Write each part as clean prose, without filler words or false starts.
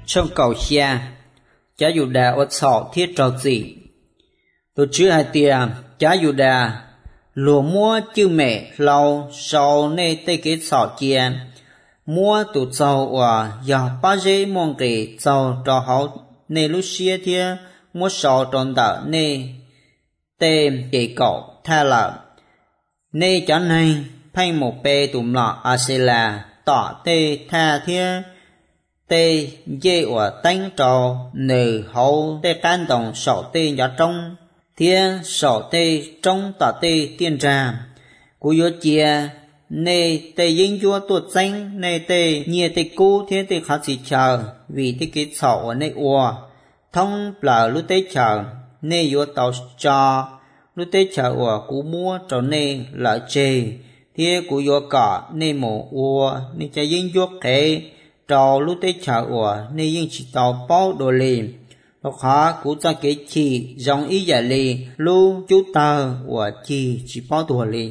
trong cầu xe cha dù đà ở sọ thiết trò gì tôi chứ hai tia cha dù đà lùa mua chư mẹ lâu sau nê tê kết sọ chia mua tụ sầu và giờ ba dễ mong kể sầu trò hậu nê lúc xưa thia mua sầu tròn đỡ nê tê kể cậu tha lợ nê cho này thay một bê tụm lọ à xê là tỏ tê tha thia tê dê và tánh trò nề hậu tê can đồng sọ tê nhỏ trong thia sọ tê trong tỏ tê tiên trà cú yếu chia nê tê dính chúa tuột danh nê tê nhia tê cú thia tê khá xì chờ vì tê kết sọ ở nê ua thông là lúc tê chờ nê yếu tàu cho lúc tê chờ ua cú mua trò nê lỡ chê thia cú yếu cả nê mổ ua nê cha dính chúa khế trò lúc tê chờ ua nê dính chỉ tàu bao đồ lì lúc khá cú cho kế chỉ dòng ý giả lì lưu chú tờ ua chỉ bao đồ lì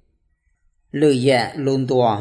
lười dạ luôn tùa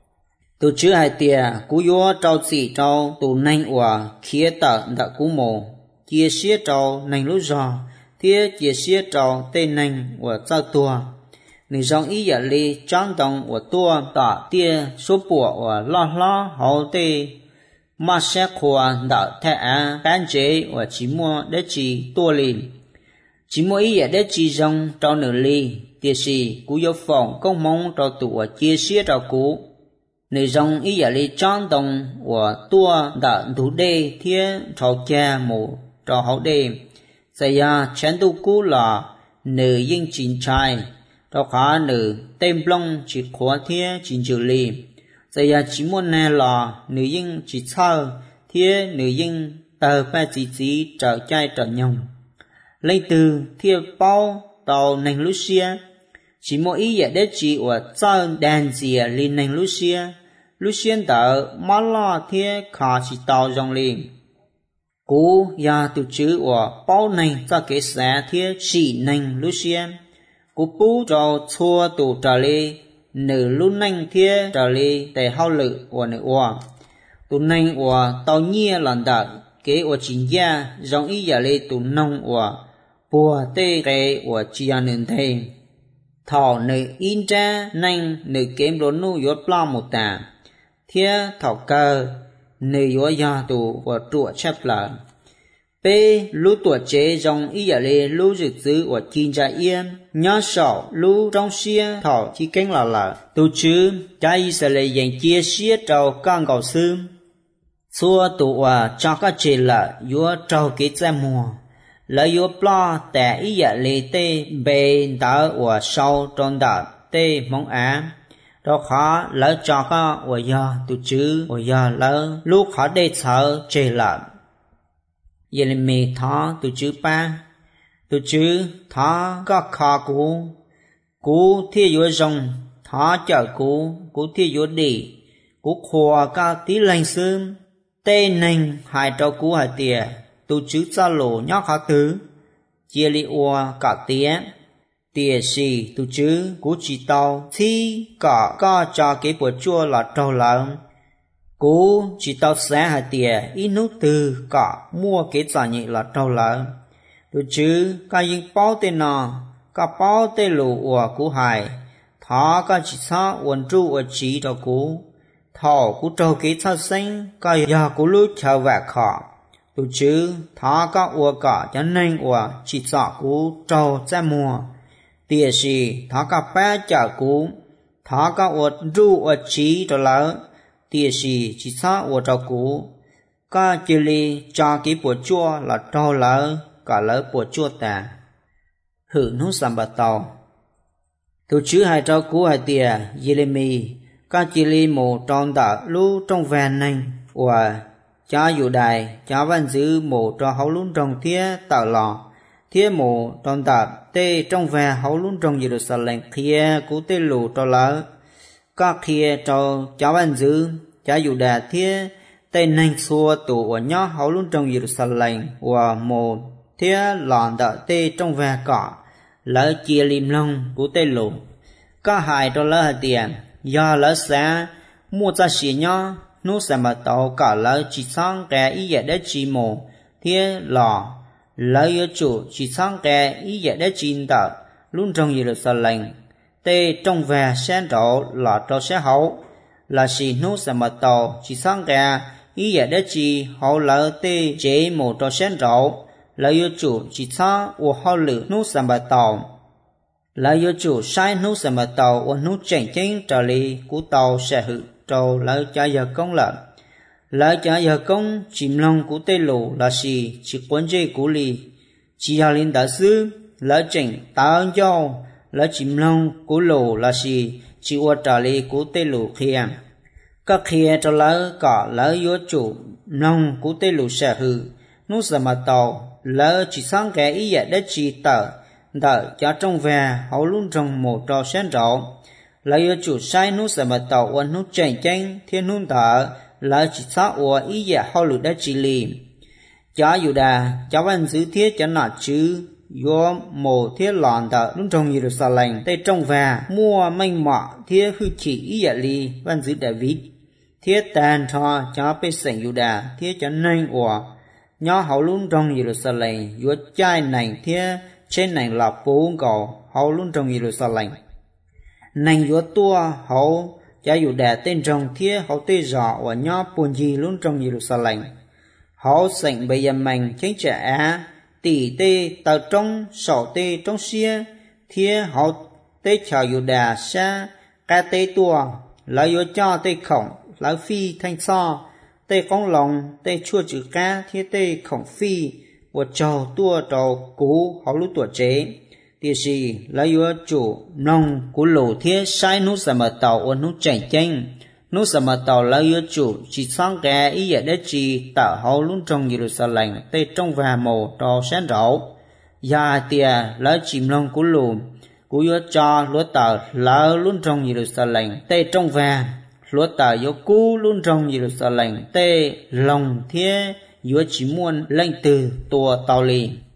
tu chữ hai tia cú yếu trâu chỉ trâu tu nanh ua khía tờ đã cú mồ chia xía trâu nanh lúc giò thia chia xía trâu tên nanh ua cho tua nửa dòng ý giả lì trắng đồng ua tua tỏ tia số bùa ua lo hậu tê mà sẽ khóa đã thẻ á bán chế ua chỉ mua để chỉ tua lì chỉ mua ý giả để chỉ dòng trâu nửa lì tiệt sĩ cú yếu phòng công mong trò tụ chia sẻ trò cú nơi dòng ý giả lý tròn đồng của tua đã đủ đê thiên trò cha mù trò hậu đê xảy ra chén tu cú là nữ yên chín trai trò khá nữ tên plong chỉ khóa thiên chín chữ lì xảy ra chỉ muốn nè là nữ yên chỉ thơ thiên nữ yên tờ ba chỉ trở trai trở nhồng lấy từ thiên bao tàu nành Lucia chỉ mỗi ý nghĩa để chỉ ở trong đàn gì lên nành Lucia đỡ mà lo thế khá chỉ tàu dòng liền cú ya từ chữ ở bao nành cho cái xã thế chỉ nành Lucia cú bú cho chua tụ trở đi nửa lúc nành thế trở đi để hao lự của nửa ở tụ nành ở tàu nhia lần đợt cái ở chính gia dòng ý nghĩa lên tụ nông ở bùa tê cái ở chia nên thế thọ nữ in ra nanh nữ kém đốn nu yết pla một tà thia thọ cơ nữ yết ya tụ và trụ chấp là p lú tuổi chế dòng ý giả lê lú dự tứ và chín gia yên nhớ sọ lú trong xia thọ chỉ cánh là tu chứ cha ý sẽ lấy dành chia xia trâu càng cầu sư xua tụ và cho các chế là yết trâu kết ra mùa lợi yếu pla tại ý giả lê tê bề đỡ và sau tròn đỡ tê mong á đó khó lỡ cho có và do tu chứ và do lỡ lúc khó để sợ chê lợn vậy là mì thó tu chứ ba tu chứ thó có khó cú thiết yếu rồng thó chở cú thiết yếu đi cú khóa các tí lành xương tê nành hai trâu cú hai tìa tu chứ cha lỗ nhóc khá thứ chia li ua cả tía sĩ tu chứ cú chỉ tao thi cả cho cái bữa chua là trâu lợn cú chỉ tao sẽ hai tía ít nút từ cả mua cái trả nhị là trâu lợn tu chứ cái những bao tên nọ cái bao tên lỗ ua cú hài thọ cái chỉ sa uốn trụ ở chỉ cho cú thọ cú trâu cái cha xanh cái giờ cú lúc chờ vẽ khó tu chứ thọ các ua cả cho nên ua chỉ sợ cú trâu ra mùa tía sĩ thọ các bé chở cú thọ các ua ru ở chỉ cho lỡ tía sĩ chỉ sợ ua trâu cú các chỉ li cho cái bùa chua là trâu lỡ cả lỡ bùa chua ta hử nút sầm bờ tàu tu chứ hai trâu cú hai tía Jeremy các chỉ li một tròn đỡ lú trong vàn nành ua cha dù đài cha văn dư mồ cho hậu lún trong thía tạo lò thía mồ trong tạt tê trong ve hậu lún trong Jerusalem kia cú tê lù cho lỡ các kia cho cha văn dư cha dù đài thía tê nành xua tụ ở nhó hậu lún trong Jerusalem và mồ thía lòn đỡ tê trong ve cọ lỡ chia lim long cú tê lù các hài cho lỡ tiền do lỡ xa mua ra xỉ nhó nô sa mà tàu cả lỡ chỉ sang cái ý nghĩa để chỉ mồ thế lò lỡ yếu chủ chỉ sang cái ý nghĩa để chỉ đạo luôn trong Jerusalem tê trong về sen đổ là cho sẽ hậu là chỉ nô sa mà tàu chỉ sang cái ý nghĩa để chỉ hậu lỡ tê chế mồ cho sen đổ lỡ yếu chủ chỉ sang của hậu lử nô sa mà tàu lỡ yếu chủ sai nô sa mà tàu của nô chỉnh chính trở lý của tàu sẽ hữu trâu lỡ cha giờ công lợn lỡ cha giờ công chìm lòng của tây lù là gì chỉ quân dây của lì chỉ hà linh đại sư lỡ chỉnh ta ơn châu lỡ chìm lòng của lù là gì chỉ qua trả lý của tây lù kia các kia cho lỡ cả lỡ yếu chủ lòng của tây lù sẽ hư nút sa mà tàu lỡ chỉ sang cái ý nghĩa để chỉ tờ đợi cho trong về hậu luôn trong một trò sen rộng lấy yếu chủ sai nút sa mà tàu và nút chèn chanh thiên nút thở lấy chỉ xác của ý nghĩa hậu lực đã chỉ lì cho dù đà cho văn giữ thiết cho nọ chứ do một thiết lòn thở lúc trong Jerusalem tây trong về mua mênh mọ thiết hư chỉ ý nghĩa lì văn giữ David thiết tàn cho bê sảnh dù đà thiết cho nên của nhỏ hậu lúc trong Jerusalem do chai này thiết trên này là phố cầu hậu lúc trong Jerusalem nành yếu tua hậu cha dù đẻ tên trong thiết hậu tê rõ và nhỏ buồn gì luôn trong Jerusalem hậu sảnh bây giờ mình chính trẻ tỷ tê tờ trong sổ tê trong xia thiết hậu tê chào dù đẻ xa ca tê tua lấy yếu cho tê khổng lấy phi thanh so tê con lòng tê chua chữ ca thiết tê khổng phi và trầu tua trầu cú hậu lúc tuổi chế thì gì lấy yếu chủ nông của lũ thiết sai nút sa mà tàu và nút chảnh chanh nút sa mà tàu lấy yếu chủ chỉ sang cái ý nghĩa để chỉ tạo hậu luôn trong Jerusalem tây trong và mồ trò sáng rổ và tìa lấy chìm nông của lũ của yếu cho lúa tàu lấy luôn trong Jerusalem tây trong và lúa tàu yếu cú luôn trong Jerusalem tây lòng thiết yếu chỉ muốn lệnh từ tua tàu lì